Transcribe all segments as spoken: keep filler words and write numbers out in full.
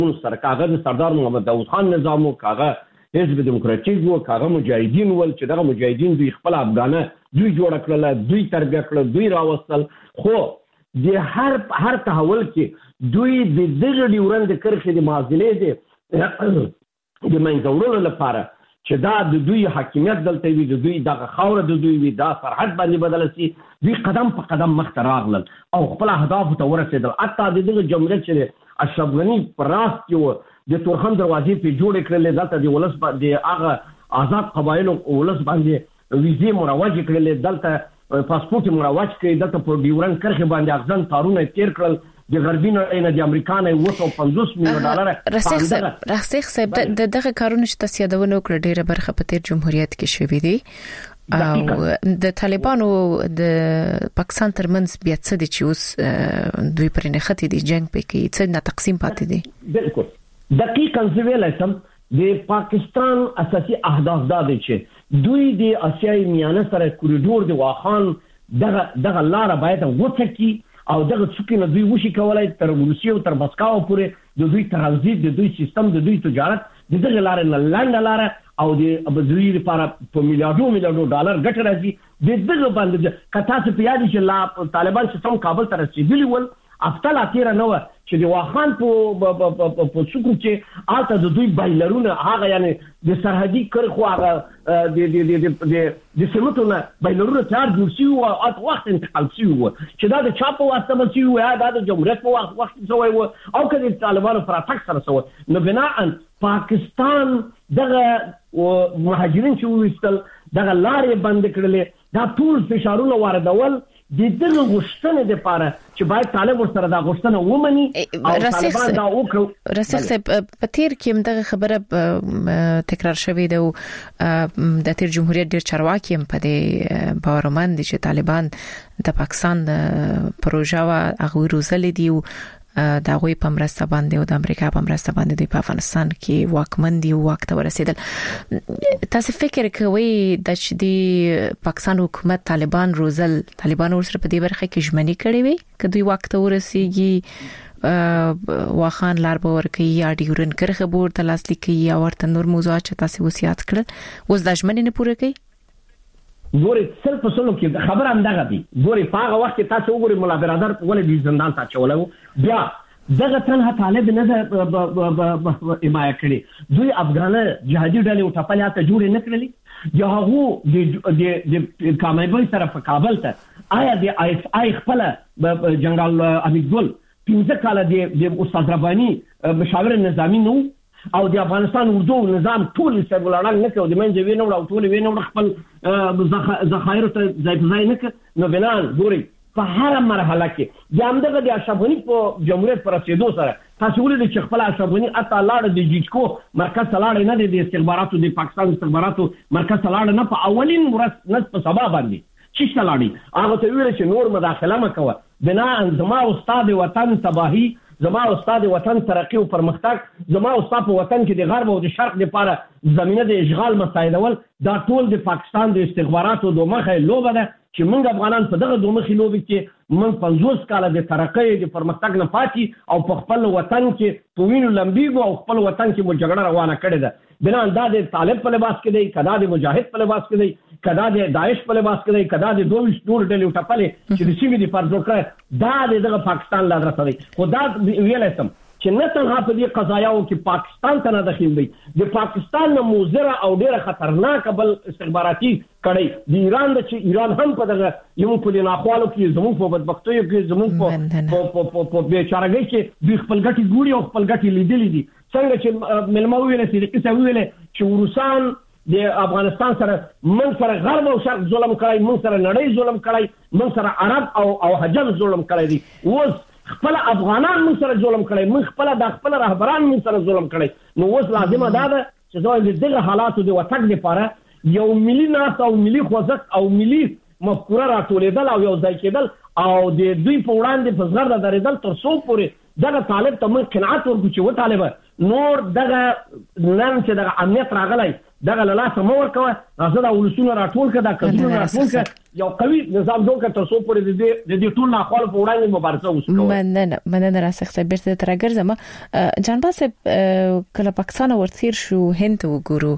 سره کاغه د سردار محمد داود خان نظام او کاغه حزب دموکراتیک او کاغه مجاهدین ول چې دغه مجاهدین دوی خپل افغانه دوی جوړ کړل دوی تربیه کړل دوی راوستل خو د هر هر تحول کې دوی د دغه ډیورند کرښې د معادلې د د منځوړلو لپاره چې دا د دوی حاکمیت دلته وي د دوی دغه خاوره د دوی وي دا سرحد باندې بدل شي دوی قدم په قدم مخته راغلل او خپل اهداف ته ورسېدل حتی د دغه جمهوریت چې اشرف غني پر راس کې د تورخم دروازې په جوړ کړل دلته د ولس د هغه آزاد قبایلو ولس باندې ویزې مروج کړل دلته پاسپورت مروج کړي دلته په ډیورند کرښې باندې اغزن تارونه تیر کړل د غربي نړۍ نه د امریکا نه یو سل پنځوس میلیون ډالر رسیخ صاحب رسیخ صاحب د دغه کارونه چې تاسو یادونه وکړه ډیره برخه په تیر جمهوریت کې شوې دي او د طالبانو د پاکستان ترمنځ بیا څه دي چې اوس دوی پرې نه ختی دي جنگ پکې څه نه تقسیم پاتې دي بالکل دقیقاً زویلایسم د پاکستان اساسي اهداف دا دي چې دوی د اسیای میانه سره کوریډور د واخان دغه دغه لار باید وڅکي او دغه څوک نه دوی وشي کولای تر روسیې او تر مسکو پورې د دوی ترانزیت د دوی سیستم د دوی تجارت د دغه لار نه لاندې لار او د دوی لپاره په میلیارډو میلیارډو ډالر ګټه راځي د دغه باندې کته څه پیادي چې لا طالبان سیستم کابل ته رسیدلی ول افتل اخیرا نو چې د واخان په په څوک چې آلته د دوی بایلرونه هغه یعنی د سرحدي کرخو هغه د د د د د سمتونه بایلرونه تیار جوړ شي او ات وخت انتقال شي چې دا د چاپو واسطه به شي یا دا د جمهوریت په وخت وخت شوی و او کله طالبانو پر اتاک سره شو نو بناء پاکستان دغه مهاجرین چې وستل دغه لارې بند کړلې دا ټول فشارونه واردول د دغه غوښتنې لپاره چې باید طالب ورسره دا غوښتنه ومني او طالبان دا وکړي رسیخ صاحب په تیر کې دغه خبره تکرار شوې ده د تیر جمهوریت ډیر چارواکي هم په دې باورمند دي چې طالبان د پاکستان پروژه وا هغه روزلې دي دا غوي په مرسته باندې او د امریکا په مرسته باندې د افغانستان کې واکمن دي وخت ورسېدل تاسو فکر کوئ د چې د پاکستان حکومت طالبان روزل طالبان ورسره په دې برخه کې ژمنې کړې وي چې دوی وخت ورسیږي واخان لار به ورکړي یا ډیورن کرخه بور ته لاس لیکي یا ورته نور موضوعات چې تاسو وصیت کړل اوس د ژمنې نه پوره کوي ګوري سل په سلو کې خبر هم دغه دی ګوري په هغه وخت کې تاسو وګورئ مولا برادر ولې د زندان ته چولو بیا دغه تنها طالب نه حمایت کړي دوی افغانه جهادي ډلې او ټپلیاته جوړې نه کړلې یا هغه د د کامیابی سره په کابل ته آیا د آی اس آی خپل جنرال حمید ګل پنځه کال د استاد رباني مشاور نظامی نو او د افغانستان اردو نظام ټول سرګلاران نه کوي د منځ وینو او ټول وینو خپل ذخایر ته ځای ځای نه نو بلان ګوري په هر مرحله کې د همدغه د اشرف غني په جمهوریت پر رسیدو سره تاسو ولې چې خپل اشرف غني اته لاړ د جیجکو مرکز لاړ نه د استخباراتو د پاکستان استخباراتو مرکز لاړ نه په اولین ورځ نه په سبا باندې چې لاړی هغه ته ویل چې نور مداخله مکوه بنا زما استاد وطن تباہی زما استاد وطن ترقی او پرمختګ زما استاد په وطن کې د غرب او د شرق لپاره زمينه د اشغال مسایدول دا ټول د پاکستان د استخباراتو دوه مخه لوبه ده چې موږ افغانان په دغه دوه مخه لوبه کې موږ پنځوس کال د ترقی د پرمختګ نه پاتې او په خپل وطن کې په وینو لمبیږو او خپل وطن کې مو جګړه روانه کړې ده بنا دا د طالب په لباس کې دی کدا د مجاهد په لباس کې دی کدا د داعش په لباس کې دی کدا د دوه ډور ډلې ټپلې چې د سیمې د فرض کړه دا دغه پاکستان لا درته دی خدا ویلای چې نه تنها په دې قضایاو کې پاکستان ته نه داخل دی د پاکستان نه موزره او ډیره خطرناک بل استخباراتي کړي د ایران د چې ایران هم په دغه یو په لناخوالو کې زموږ په بدبختیو کې زموږ په په بیچارهګۍ کې د خپل ګټي ګوري او خپل ګټي لیدلې دي څنګه چې ملمو ویل چې کیسه ویل چې روسان د افغانستان سره من سره غرب او شرق ظلم کړی من سره نړۍ ظلم کړی من سره عرب او او حجاز ظلم کړی دي اوس خپل افغانان من سره ظلم کړی من خپل د خپل رهبران من سره ظلم کړی نو اوس لازمه ده چې زه دغه حالاتو د وټک لپاره یو ملي ناس او ملي خوځښت او ملي مفکوره راټولېدل او یو ځای کېدل او د دوی په وړاندې په زغرده درېدل تر څو پورې دغه طالب ته موږ قناعت ورکړو چې و طالبه نور دغه نن چې دغه امنیت راغلی دغه له لاسه مه ورکوه راځه دا ولسونه راټول کړه دا کډونه راټول کړه یو قوي نظام جوړ کړ تاسو پورې د دې د دې ټول ناخوالو په وړاندې مبارزه وکړو. مننه مننه راسخ صاحب بیرته ترګرځم. جان باسب کله پاکستان ورتیر شو هند وګورو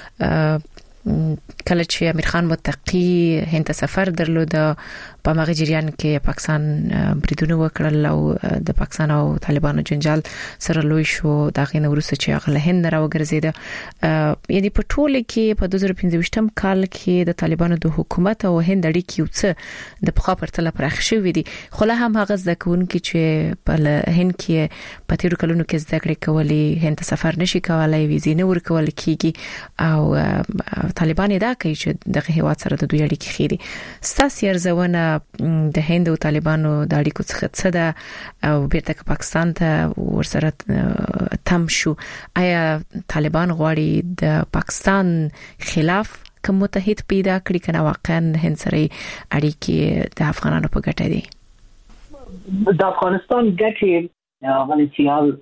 کله چې امیر خان متقی هند سفر درلود په مغه جریان کې پاکستان بریدونه وکړل او د پاکستان او طالبانو جنجال سره لوي شو دا غینه ورسره چې هغه هند راوګرځیده. یعنی په ټوله کې په دوه زره پنځه کال کې د طالبانو د حکومت او هند اړیکې یو څه د پخوا پرتله پراخ شوې دي، خو له هم هغه ځکهون کې چې په هند کې په تیرو کلونو کې زده کړې کولې هند سفر نشي کولای، ویزې نه ورکول کیږي او طالبان دا کوي چې دغه هیواد سره د دوی اړیکې خېري. ستاسو ارزونه د هند او طالبانو د اړیکو څخه څه ده او بیرته پاکستان ته ورسره تم شو؟ آیا طالبان غواړي د پاکستان خلاف کوم متحد پیدا کړي کنه واقعا هند سره اړیکې د افغانانو په ګټه دي؟ د افغانستان ګټې غلطیال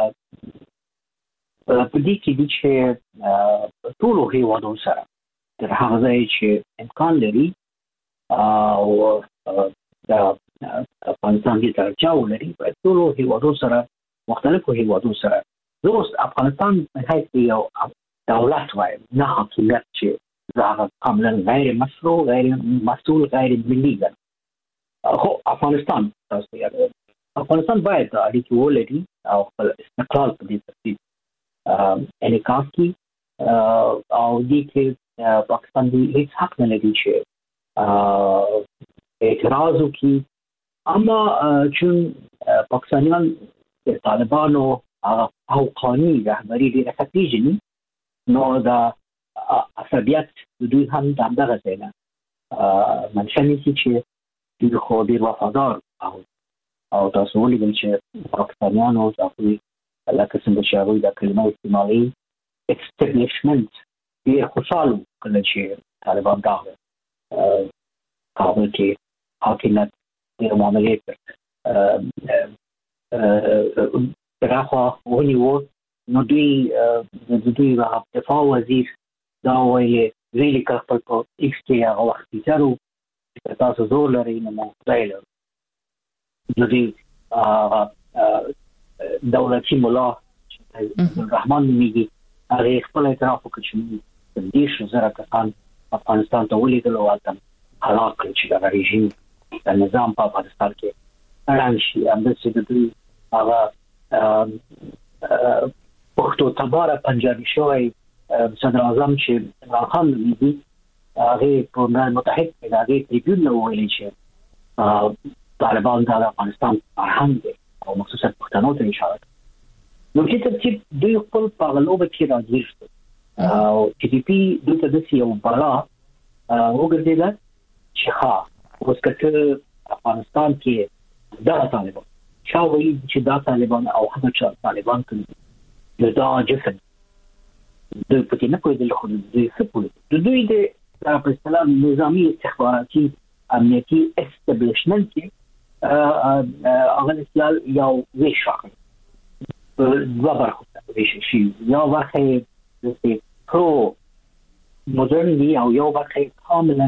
په دې کې دي چې ټول هیوادونو سره تر هغه ځای چې امکان لري او د افغانستان کې ترجاو لري په ټول هیوادونو سره مختلفو هیوادونو سره دوست افغانستان هیڅ یو دولت وای نه حکومت چې هغه کاملا غیر مشروع غیر مسؤل غیر ملي ده. خو افغانستان تاسو یاد افغانستان باید اړیکې ولري او خپل استقلال په دې ترتیب انعکاس کړي او دې کې پاکستان دې هیڅ حق نه لري چې اعتراض وکړي. اما چون پاکستانیان د طالبانو حقاني رهبري ډېره ښه پېژني نو دا عصبیت د دوی هم د همدغه ځای نه منشأ نیسي چې دوی خو ډېر وفادار او او تاسو ولیدل چې پاکستانیانو تاسو لکه څنګه چې هغوی دا کلمه استعمالوي اسټابلیشمنټ ډېر خوشحاله کله چې طالبان راغلل کابل کې حاکمیت ډېر معاملې کړ پراخه ونیو نو دوی د دوی دفاع وزیر دا ویلي ویلي که خپل په ایکس کې هغه وخت تیزرو چې تاسو زور لرئ نو موږ خدای لرو. نو دوی دولتي ملا عبدالرحمن نومیږي هغې خپل اعتراف وکړ چې موږ دېرش زره کسان افغانستان ته ولیږل او هلته هلاک کړل چې دغه رژیم د نظام په افغانستان کې ړنګ شي. همداسې د دوی هغه پښتو تباره پنجابي شوی صدر اعظم چې عمران خان نومیږي هغې په ملل متحد کې د هغې تریبیون نه وویلي چې طالبان د افغانستان فرهنګ دی او مخصوصا پښتنو ته اشاره کوي. نو چې ترتیب دوی خپل په هغه لوبه کې راګیر شول او ټي ټي پي دوی ته داسې یو بلا وګرځېده چې ښه اوس که ته افغانستان کې دغه طالبان چا وایي چې دا طالبان او هغه چا طالبان کوي نو دا جسم دوی پکې نه پوهېدل خو دوی څه پوهېدل د دوی د په اصطلاح نظامي استخباراتي امنیتي اسټابلیشمنټ کې هغه اصطلاح یو ویش راغلی دوه برخو ته ویشل شوي یو برخه یې داسې پرو مدرن دي او یو برخه یې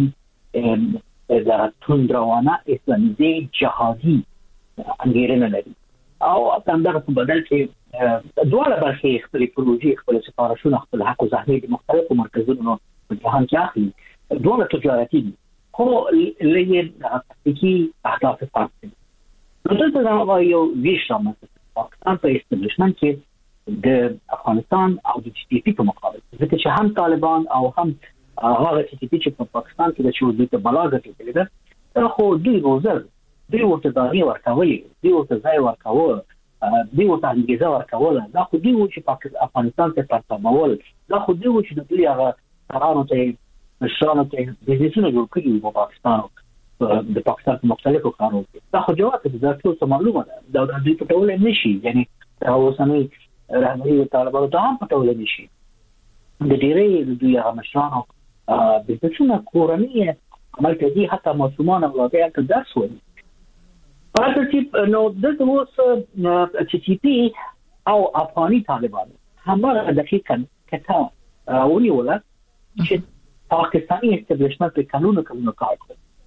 کاملا د توندروانه اسلامیزې جهادي انګېرنه لري او په همدغه په بدل کې دواړه برخې خپلې پروژې خپل سفارشونه خپل حق و زحمې د مختلفو مرکزونو په جهان کې اخلي دواړه تجارتي دي خو لږ تکتیکي اهداف فرق دي. نو دلته دا یو ویش رامنځته پاکستان په استابلیشمنټ کې د افغانستان او د ټي ټي پي په مقابل ځکه چې هم طالبان او هم هغه ټي ټي پي چې په پاکستان کې د چې دوی ته بلا ګټلې ده دا خو دوی روزل دوی ورته داغي ورکولې دوی ورته ځای ورکول دوی ورته انګیزه ورکول دا خو دوی و چې افغانستان ته پرتابول دا خو دوی و چې د دوی هغه قرارو ته مشرانو ته بزنسونه جوړ کړي په پاکستان د پاکستان په مختلفو کارونو کې دا خو جواب دی دا ټول معلومه ده دا دوی پټول نشي یعنی دا اوسنۍ رهبري طالبانو ته هم پټول نشي د ډېرې د دوی هغه مشرانو بزنسونه کورنۍ عمل کوي حتی ماشومان اولادې ته درس وایي. په ترتیب نو دلته اوس ټي ټي پي او افغاني طالبان هماغه دقیقاً کته ونیوله چې پاکستاني استابلیشمنټ په قانونو کولو کار کوي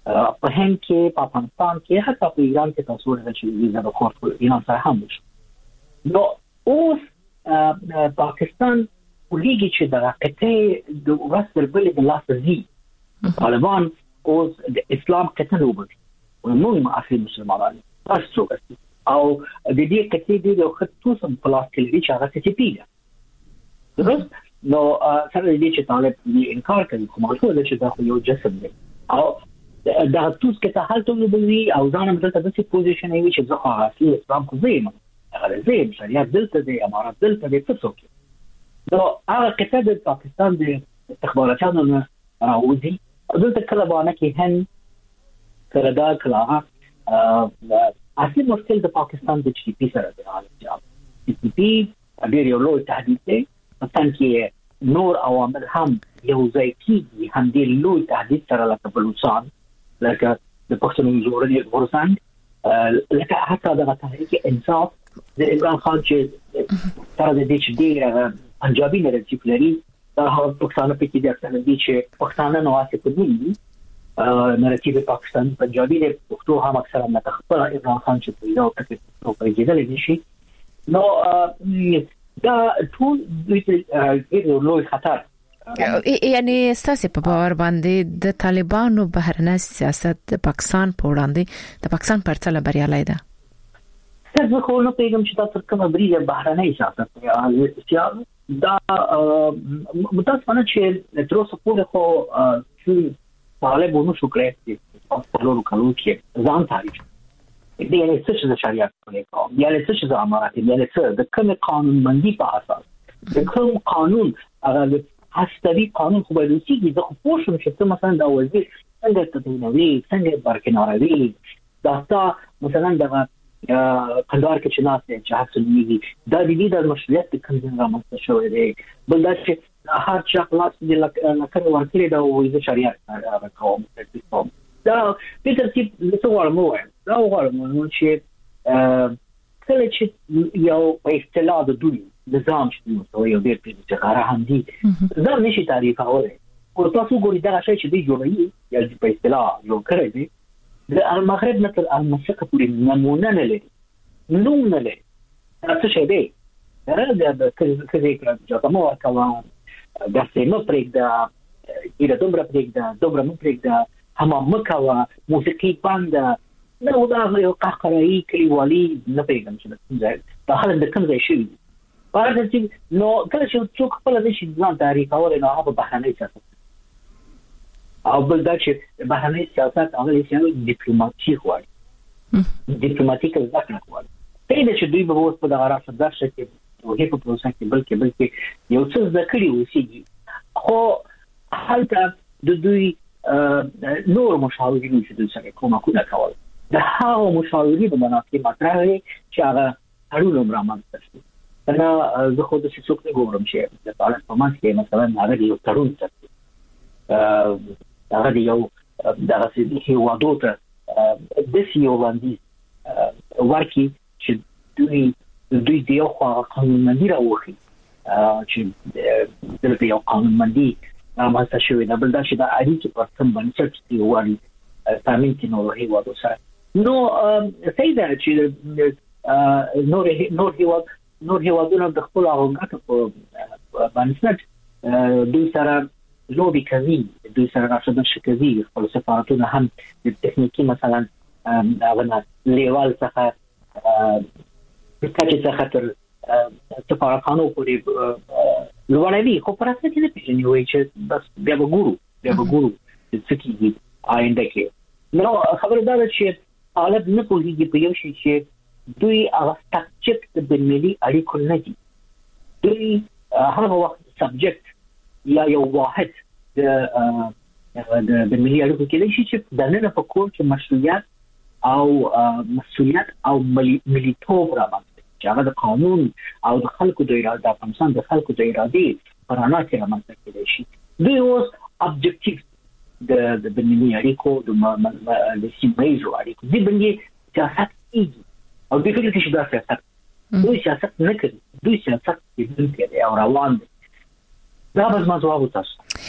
په هند کې په افغانستان کې حتی په ایران کې تاسو ورته چې ویزا د کورت ایران سره هم وشو نو اوس پاکستان ولګي چې د راکټې د ورسره بل د لاس زی طالبان اوس د اسلام کتنه وبدي ومو معافي مسلمانان تاسو او د دې کتې د خطوط په لاس کې لري چې هغه څه پیږي درست نو سره دې چې طالب انکار کوي کوم څه د چې دا یو جسم دی او دا توس کې ته حالت وبوي او ځان هم دلته د پوزیشن وي چې ځکه اصلي اسلام کو زیم هغه زیم شریعت دلته دی امارات دلته دی څه څوک نو هغه کته د پاکستان د استخباراتو نه راوځي دلته کله باندې کې هن کله دا کله اصلي مشکل د پاکستان د جی پی سره دی حالت جی پی ډیر یو لوی تهدید دی مثلا کې نور عوامل هم یو ځای کېږي هم دې لوی تهدید سره لکه بلوچستان لکه د پښتون جوړې ورسان لکه حتی د تحریک انصاف د عمران خان چې تر دې چې دی پنجابي نراتیف لري دا هغه پښتانه په کې د اکثر دي چې پښتانه نو واسه کوي نراتیف پاکستان پنجابي د پښتو هم اکثر نه خپل عمران خان چې په یو ټکي په کېدل دي شي نو دا ټول د لوی خطر یعنی ستاسو په باور باندې د طالبانو بهرنی سیاست د پاکستان په وړاندې د پاکستان پر څلور بریالي ده څه خو نو پیغام چې تاسو کومه بریده بهرنی سیاست یا دا متاسفانه چې تر اوسه پورې خو چې طالبانو شو کړی په لورو کلو کې ځان تعریف دي یعنی څه چې شریعت کوي یعنی څه چې امارات یعنی څه د کوم قانون مندي په اساس د کوم قانون هغه هستوي قانون خو باید وسیږي د خو شوم چې مثلا د وزیر څنګه تدوینوي څنګه برکناروي دا تا مثلا د قندار کې چې ناس چې حاصل نیږي دا د دې د مسؤلیت د کوم رامنځته شوی دی بل دا چې هر چا خلاص دي لکه ورکړي دا وایي شریعت راکوم دا په ترتیب څه وړم وای دا وړم چې کله چې یو په اصطلاح د دوی نظام چې نو یو ډېر په ځای هم دي دا نشي تعریف اوله او تاسو ګورئ دا شی چې دی جوړوي یا په اصطلاح یو کړی دی د المغرب نه تر المشرق پورې نمونه نه لري نو نه لري څه شی دی دا د کله کله چې تاسو ورکوه د سیمه پرېږ دا ایره دومره پرېږ دا دومره مو پرېږ دا هم مکوا موسیقي باند نو دا یو قهقرایي کلیوالي نه پیغام چې ځای دا خلک د کوم ځای شي پاره چې نو کله چې څوک خپل د شي ځان تاریخ اوري نو هغه بهرنی سیاست او بل دا چې بهرنی سیاست هغه چې ډیپلوماټي غواړي ډیپلوماټیک ځکه غواړي ته چې دوی به اوس په دغه راځي د شکل او هیڅ په پروسه کې بلکې بلکې یو څه ذکرې وسیږي خو حالته د دوی نور مشاورین چې دوی سره کومه کوله کول د هغه مشاورین په مناسبت مطرح وي چې هغه هرولو برامانځ شي انا زه خو د څه څوک نه ګورم چې د طالب په ماس کې مثلا هغه یو ترون څه هغه یو دغه چې هیوادو ته د سیو باندې ورکی چې دوی دوی د یو قانون مندي راوخي چې د یو قانون مندي ما څه شوی دا بل دا چې د اړیکې په سم باندې چې وایي تامین کې نو هیوادو سره نو سیدا چې نور نور هیواد نور هیوادونه د خپل هغه په باندې دوی سره لوبي کوي دوی سره راځي کوي خپل سفارتونه هم د تخنیکی مثلا هغه لیوال څخه د کچې څخه تر سفارتخانو پورې لوړوي خو پر اساس کې نه پیژني وایي چې بس بیا به ګورو بیا به ګورو چې کیږي آینده کې نو خبردار چې حالت نه پوهیږي په یو شي چې دوی هغه سبجیکټ د ملي اړیکو نه دي دوی هغه وخت سبجیکټ یا یو واحد د د ملي اړیکو کې شي چې د نن په کور کې مشروعیت او مسؤلیت او ملیتوب راځي چې هغه د قانون او د خلکو د اراده د افغانستان د خلکو د ارادې پرانا کې راځي کېدای شي دوی اوس ابجکټیو د د ملي اړیکو د د سیمایي اړیکو د باندې سیاست کیږي او د فکر کې شي دا سیاست دوی سیاست نه کوي دوی سیاست کوي او روان دي دا به ما جواب تاسو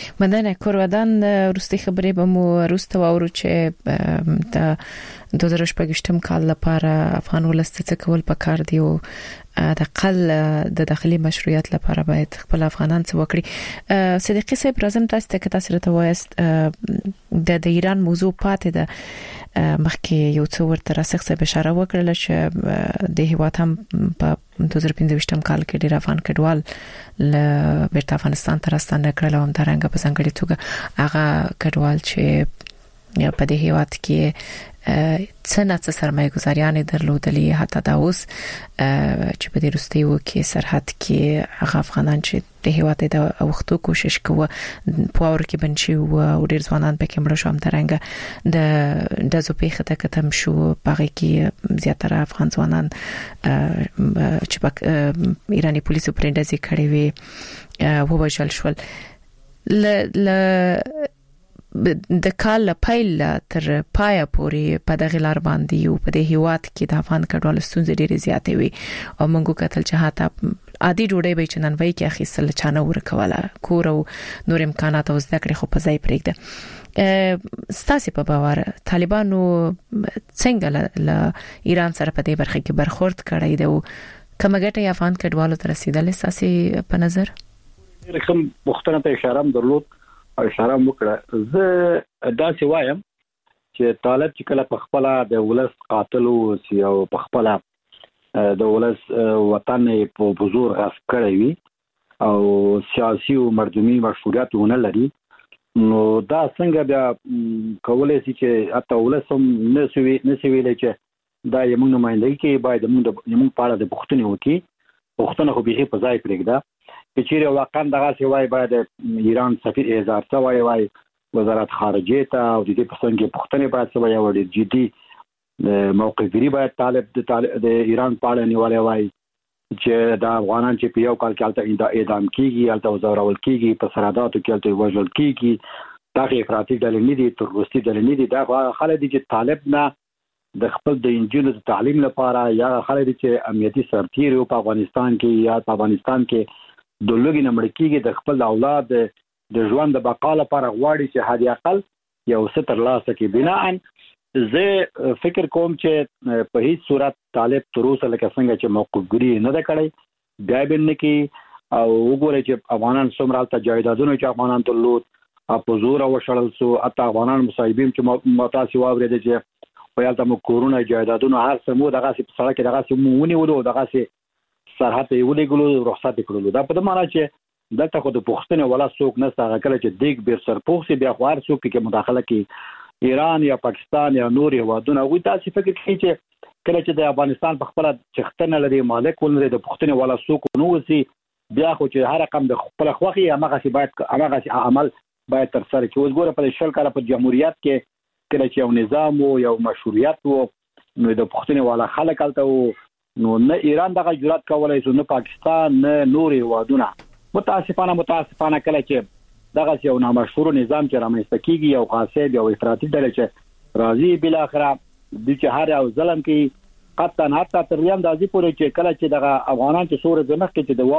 مننه کورودان وروستي خبرې به مو وروسته واورو چې د دوه زره شپږم کال لپاره افغان ولست څه کول پکار دی او د قل د داخلي مشروعیت لپاره باید خپل افغانان څه وکړي. صدیقي صاحب راځم تاسو ته که تاسو راته وایست د د ایران موضوع پاتې ده مخکې یو څو ورته راسخ څه اشاره وکړل چې د هیواد هم په دوه زره پنځه کال کې ډیر افغان کډوال ل بیرته افغانستان ته راستانه کړل او همدارنګه په ځانګړي توګه هغه کډوال چې په دې هیواد کې څنګه سرمایه گذاریان درلودلې حتی دا اوس چې په دې وروستیو کې سرحد کې هغه افغانان چې د هیواد د وختو کوشش کوي په اور کې بنشي او ډیر ځوانان پکې مړ شو هم ترنګ د د زوپېخه ته کتم شو پاره کې زیاتره افغان ځوانان چې په ایرانی پولیسو پرندزي کړي وي ووجل شول ل د کال پیل تر پایا پورې په دغه لار باندې یو په دې هیواد کې د افغان کډوالو ستونزې ډېرې زیاتې وي او موږ کتل چې حتی عادي ډوډۍ به چې نن وای کې اخیستل چانه ورکواله کور او نور امکانات او زده کړې خو په ځای پرېږده. ستاسو په باور طالبانو څنګه له ایران سره په دې برخه کې برخورد کړی دی او کومه ګټه افغان کډوالو ته رسیدلې ستاسو په نظر؟ رقم مختلفه ته اشاره هم درلود او اشاره وکړه. زه دا سی وایم چې طالب چې کله په خپل د ولس قاتل او په خپل د ولس وطن په بزرګ غصب کړی وي او سیاسي او مردمي مشروعیت ونه لري نو دا څنګه بیا کولای شي چې حتی ولس هم نسوي نسوي چې دا یمن نمائندګي کې باید موږ یمن په اړه د پښتنو وکي پښتنو خو به په ځای پرېږده چې چیرې واقعا دغه سی وای باید ایران سفیر اظهار ته وای وای وزارت خارجه ته او د دې په څنګه پښتنې باید څه وای وړي جدي موقف لري باید طالب د د ایران په اړه نیولای وای چې د افغانان چې په یو کال کې الته اعدام کیږي الته وزارول کیږي په سرحداتو کې الته وژل کیږي دا افراطي ډلې نه دي تروریستي ډلې نه دي دا خلک دي چې طالب نه د خپل د انجینو د تعلیم لپاره یا خلک دي چې امنیتي سرتیر په افغانستان کې یا په افغانستان کې د لوګي نمبر کېږي د خپل اولاد د ژوند د بقا لپاره غواړي چې هدي اقل یو ستر لاسه کې بناء زه فکر کوم چې په هیڅ صورت طالب تر اوسه لکه څنګه چې موقفګری نه ده کړی بیا به نه کې او وګورئ چې افغانان څومره ته جایدادونه چې افغانان درلود په زور او شړل سو اته افغانان مصايبین چې متاسي واورید چې په یالته مو کورونا جایدادونه هر څه مو دغه په سړک دغه څه مو ونیولو دغه څه سرحد یې ولېګلو رخصت کړلو دا په دې معنی چې دلته خو د پښتنه ولا څوک نه ستغه کله چې دیګ بیر سرپوخ سي بیا خوار څوک کې مداخله کوي ایران یا پاکستان یا نور هیوادونه وي تاسو فکر کوي چې کله چې د افغانستان په خپل چختنه لري مالک ولري د پښتنه ولا څوک نو وسی بیا خو چې هر رقم د خپل خوخي هغه سی باید هغه عمل باید تر سره کې اوس ګوره په شل کال په جمهوریت کې کله چې یو نظام او یو مشروعیت وو نو د پښتنه ولا خلک الته نو نه ایران دغه جرأت کولای شو نه پاکستان نه نور هیوادونه متاسفانه متاسفانه کله چې دغه یو نامشهور نظام چې رامنځته کیږي او خاصه یو افراطي ډله چې راځي بل اخره د چهار او ظلم کې قطعا حتی تر یم د ازي پورې چې کله چې دغه افغانان چې سورې زمخ کې چې د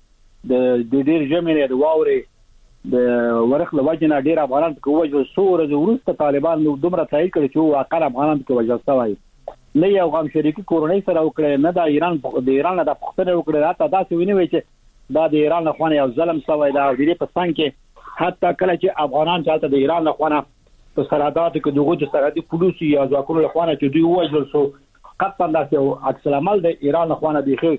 واورې د ډېر جمعې د واورې د ورخ لوجنه ډېر افغانان کې وجه سورې د ورسته طالبان نو دومره تایید کړي چې واقعا افغانان کې وجه سوای نه یو غم شریکی کورنۍ سره وکړي نه د ایران د ایران د پښتنه وکړي راته دا څه ویني چې دا د ایران له خوانه یو ظلم سوی دا د دې په څنګه کې حتی کله چې افغانان چالت د ایران له خوانه په سرحداتو کې دغه د سرحدي پولیسو یا ځواکونو له خوانه چې دوی وژل شو قطعا دا یو عکس العمل د ایران له خوانه بيخي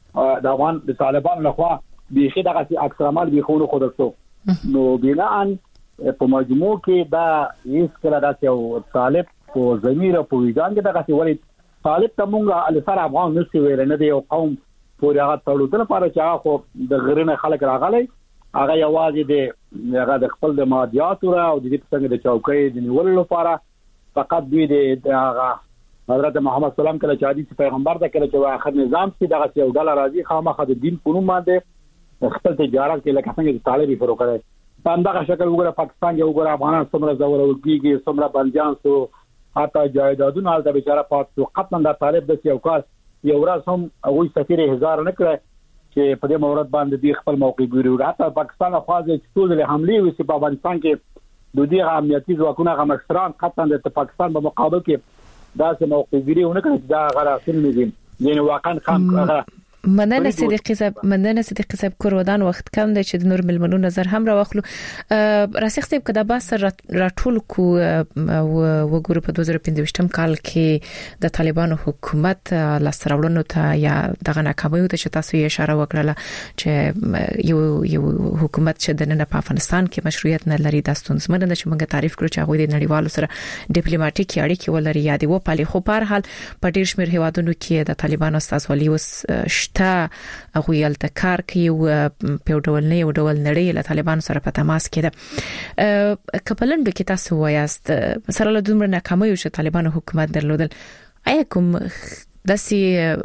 د افغان د طالبان له خوا بيخي دغه عکس العمل بيخونو خود شو نو بناء په مجموع کې دا هیڅ کله دا یو طالب په ضمیر او په وجدان کې دغه ولې طالب ته مونږه الفار افغان نشي ویل نه دی یو قوم پورې هغه تړلو لپاره چې هغه خو د غرینه خلک راغلي هغه یوازې د هغه د خپل د مادیات او د دې څنګه د چوکۍ د نیولو لپاره فقط دوی د هغه حضرت محمد سلام کله چې حدیث پیغمبر دا کله چې اخر نظام چې دغه یو ډالر راځي خامخا د دین په نوم باندې خپل تجارت کې لکه څنګه چې طالبي فرو کړي په همدغه شکل وګوره پاکستان کې وګوره افغانان څومره زورول کیږي څومره بنديان سو حتی جایدادونه البته بیچاره پات سو قطعا د طالب د یو کار یو ورځ هم هغه سفیر هزار نه کړ چې په دې مورد باندې د خپل موقع ګوري. حتی پاکستان خواځي چې ټول له حمله وسی په افغانستان کې د دې امنیتي ځواکونو غمشتران قطعا د پاکستان په مقابل کې دا څه موقع ګوري ونه دا غراخل نه دي یعنی واقعا خام مننه صدیقی صاحب مننه صدیقی صاحب کورودان وخت کم دی چې د نور ملمنو نظر هم را واخلو. راسخ صاحب کدا با سر راټول کو وګورو په دوه زره پنځه کال کې د طالبانو حکومت لاسراوړنو ته یا دغه ناکامۍ ته چې تاسو یې اشاره وکړه چې یو یو حکومت چې د نن په افغانستان کې مشروعیت نه لري د ستونزمن نه چې موږ تعریف کړو چې هغه د نړیوالو سره ډیپلوماټیک اړیکې ولري یا دی و پالي خو په هر حال په ډیر شمېر هیوادونو کې د طالبانو استازولي وس تا غویل تکار کوي او په ډول نه یو ډول نړۍ له طالبانو سره په تماس کې ده. کپلند کې تاسو وایاست سره له دومره ناکامۍ چې طالبانو حکومت درلودل آیا کوم داسې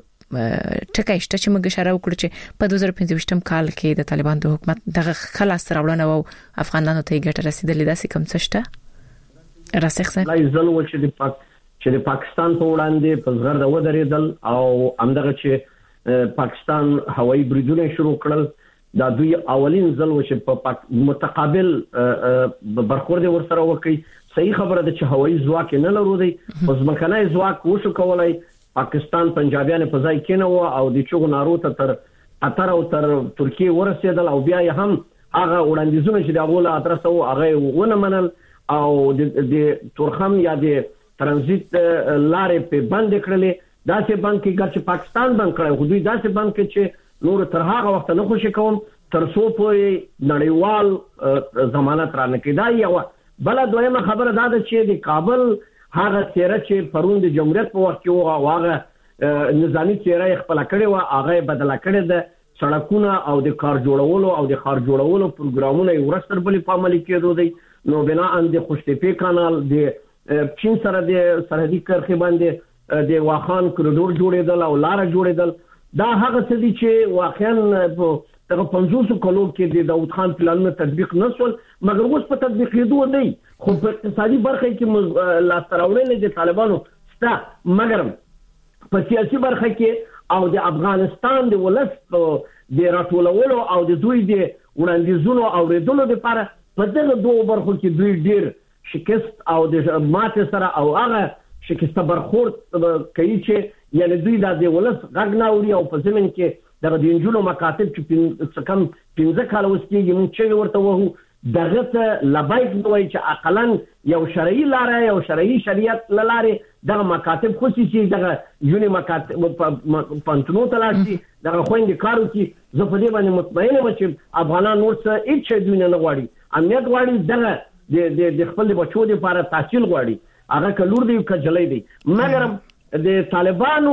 ټکای شته چې موږ اشاره وکړو چې په دوه زره پنځه کال کې د طالبانو د حکومت دغه خلاص راوړنه او افغانانو ته ګټه رسیدلې داسې کوم څه شته؟ راسخ صاحب لای زل و چې د پاک چې د پاکستان په وړاندې په زغر د ودرېدل او همدغه چې پاکستان هوایي بریدونه شروع کړل دا دوی اولین ځل و چې په متقابل برخورد ورسره وکړي. صحیح خبره ده چې هوایي ځواک نه لرو دی اوس مکنای ځواک وشو کولای پاکستان پنجابیان په ځای کې نه و او د چوغ نارو ته تر قطر او تر ترکیه ورسېدل او بیا هم هغه وړاندیزونه چې د غول ادرس او هغه ونه منل او د تورخم یا د ترانزیت لارې په بند کړلې. داسې بانک کې ګرځي پاکستان بانک کړی خو دوی داسې بانک کې چې نور تر هغه وخت نه خوشی کوم تر څو پورې نړیوال ضمانت را نه کړي. دا یو بل دویمه خبره دا ده چې د کابل هغه چیرې چې پرون د جمهوریت په وخت کې هغه نظامی چیرې خپل کړي و هغه بدل کړي د سړکونو او د کار جوړولو او د خار جوړولو پروګرامونه ورستر بلې په عمل کېدو دي. نو بنا ان د خوشتپې کانال د چین سره د سرحدي کرښې باندې د واخان کوریډور جوړېدل او لار جوړېدل دا هغه څه دي چې واقعا په دغه پنځوس کلو کې د داوود خان پلانونه تطبیق نشول مګر اوس په تطبیق کېدو دی. خو په اقتصادي برخه کې لاسراوړنې د طالبانو ستا مګر په سیاسي برخه کې او د افغانستان د ولس د راټولولو او د دوی د وړاندیزونو او ریدلو لپاره په دغه دوه برخو کې دوی ډیر شکست او د ماته سره او هغه شکسته برخورد کوي چې یعنی دوی د ولس غږ ناوري او په زمين کې د دینجونو مکاتب چې کم پنځه کال وسکیږي موږ چې ورته وو دغه ته لبایک دوی چې عقلن یو شرعي لاره یو شرعي شریعت لاره دغه مکاتب خصوصي دغه یونی مکاتب پانتونو تلاشي دغه خويند کارو چې زه په دې باندې مطمئنه یم چې افغانان نور څه هیڅ دنیا نه غواړي امنیت غواړي دغه د خپل بچو لپاره تحصیل غواړي هغه کلور دی کجلې دی مګر د طالبانو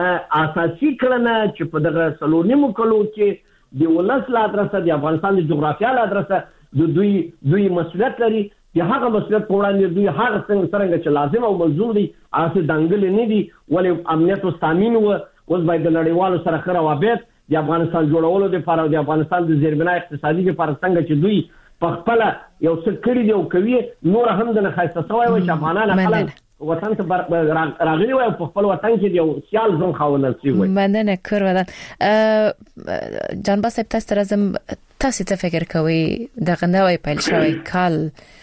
اساسي کړنه چې په دغه سلونیمو کلو کې د ولس لا ادرسه د افغانستان د جغرافیال ادرسه د دوی دوی مسؤلیت لري د هغه مسؤلیت په وړاندې دوی هغه څنګه څنګه چې لازم او ملزوم دي اساس دنګل نه دي ولې امنیت او تامین او اوس باید د نړیوالو سره خره وابط د افغانستان جوړولو لپاره د افغانستان د زیربنا اقتصادي لپاره څنګه چې دوی په خپل یو څه کړی دی او کوي نور هم د خاصه سوای او چې افغانان خپل وطن ته راغلي وي په خپل وطن کې یو سیال ځون خاونل شي وي. مننه کور ودان جان باسب تاسو راځم تاسو ته فکر کوئ د غنوي پیل شوی کال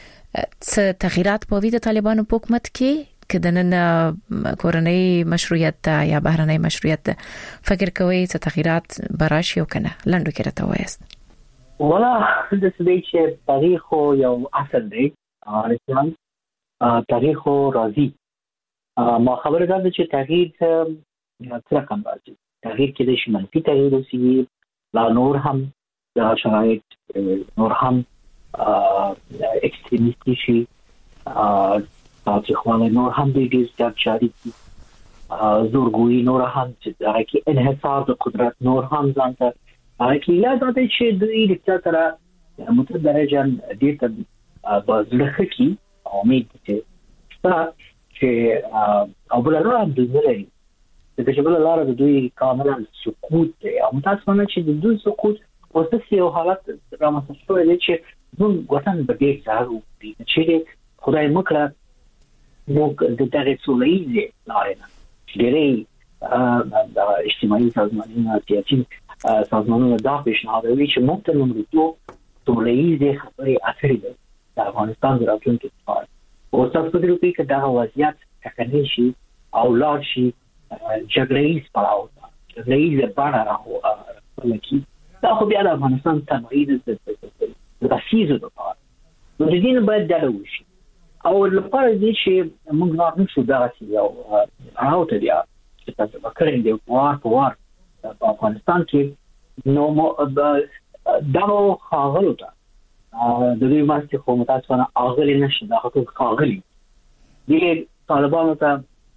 څه تغیرات په ویده طالبانو په حکومت کې کدنن کورنۍ مشروعیت یا بهرنۍ مشروعیت فکر کوئ څه تغیرات براشي او کنه لاندو کې راته وایست؟ ولا د دې چې تاریخ یو اصل دی اسلام تاریخ راځي ما خبره ده چې تغییر څه کوم راځي تغییر کې د شمالي تغییر اوسې لا نور هم د شرایط نور هم اکستریمیسټي شي چې خوانه نور هم د دې ځای چاري زورګوي نور هم چې هغه کې انحصار د قدرت نور هم ځانته هغه لا ذاته چې دوی د څه متدرجن دې ته بازلخه کی امید چې چې او بل راځي د دوی د چې بل لاره د دوی کاملا سقوط دی او تاسو نه چې د دوی سقوط اوس یو حالت رامنځته شوی دی چې موږ وطن به ډیر ځارو چې خدای مکړه موږ د دغه سولېزه لاره ډېرې د اجتماعي سازمانونو سیاسي سازمانونو دا پیشنهادوي چې موږ ته لومړیتوب ټولنیزې خبرې اترې دي د افغانستان د راتلونکي لپاره. او تاسو په دې کې چې دا وضعیت ټکنی شي او لاړ شي جګړه‌یز پړاو ته جګړه‌یز بڼه راوړي دا خو بیا د افغانستان تبعیض د رسیزو لپاره نو د دې نه باید دا وشي او لپاره دې چې موږ نشو دا چې یو راوته بیا چې تاسو وکړئ د وار په وار په افغانستان کې نو دا خاغلو ته د دې ماسته خو متاسفانه اغلی نشي دا خو خاغلی دې طالبانو ته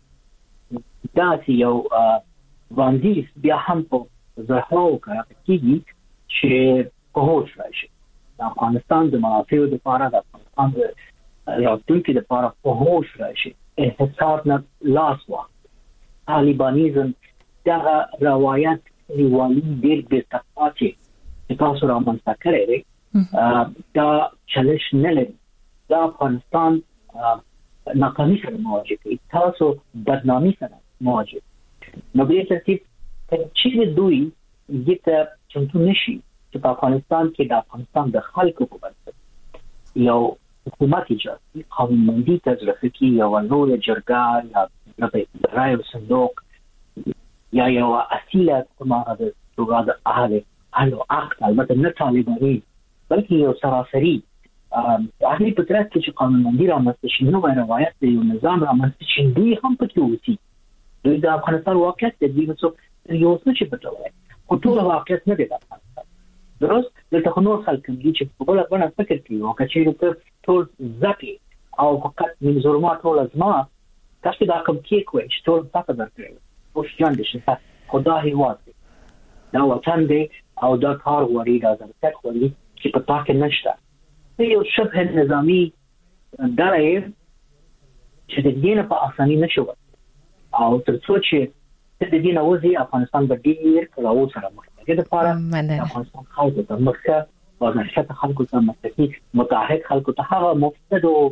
دا چې یو باندې بیا هم په زهرو کارکېږي چې په هوښ راشي د افغانستان د منافعو لپاره د افغانستان د راتلونکي لپاره په هوښ راشي احساسات نه لاس واخلي. طالبانیزم دا روایت نیوالی ډېر بې تفاوتي چې تاسو رامنځته کړی دی دا چالش نه لري دا افغانستان ناکامي سره مواجه کوي تاسو بدنامي سره مواجه نو به ترتیب چې دوی دې چمتو نشي چې په افغانستان کې د افغانستان د خلکو په بنسټ یو حکومت ایجاد قانونمندي تجربه کې یو نور جرګه یا د رایو صندوق یا یو اصیله کومه د توګه د اهل اهل عقد البته نه طالباني بلکې یو سراسري اهلي پترات چې قانونمندي رامنځته شي نو روایت دی یو نظام رامنځته شي دوی هم پکې وتی دوی د افغانستان واقعیت د دې څو یو څه چې پټوي خو ټول واقعیت نه دی د افغانستان درست دلته نور خلک دي چې په بل باندې فکر کوي او کچې ته ټول ځکه او فقط من ظلمات ټول ازما تاسو دا کوم کې کوی چې ټول تاسو درکړي او ځان دې چې خدا هیواد دا وطن دی او دا کار وری دا ځکه وری چې په تاکه نشته یو شبه نظامی درای چې د دې نه په اساني نشو او تر څو چې د دې نه وځي افغانستان به ډیر کلاو سره مخ کې د پاره افغانستان خلکو ته مخه او نشته خلکو ته مستقیم متحد خلکو ته هغه مفسد او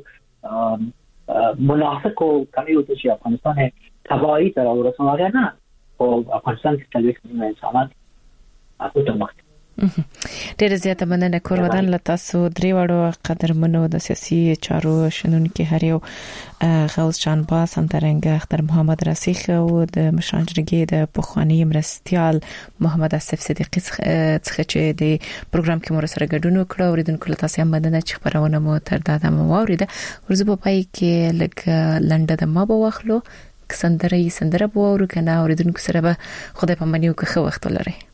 منافق او کلیو ته چې افغانستان تباہی تر ورسونه نه او افغانستان کې تلويخ نه انسانات اته ته مخ ډېر زیاته مننه کور ودان له تاسو درې وړو قدرمنو د سیاسي چارو شنونکو هر یو غوث جان باس همدارنګه اختر محمد رسیخ او د مشران جرګې د پخوانی مرستيال محمد اسف صدیقی څخه چې د پروګرام کې مور سره ګډون وکړو اوریدونکو له تاسو هم مننه چې خبرونه مو تر دا دمه واوریده ورزه په پای کې لګ لنډه د ما به واخلو سندره سندره به ورو کنه اوریدونکو سره به خدای په منیو کې خو وخت لري